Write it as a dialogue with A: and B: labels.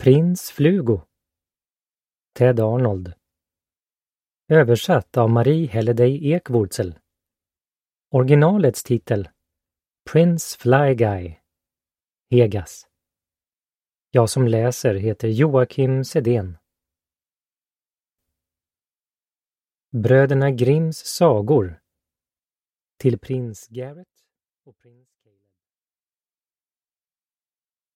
A: Prins Flugo. Ted Arnold. Översatt av Marie Halliday Ekwurzel. Originalets titel Prince Fly Guy. Hegas. Jag som läser heter Joakim Sedén. Bröderna Grimms sagor. Till prins Garrett och prins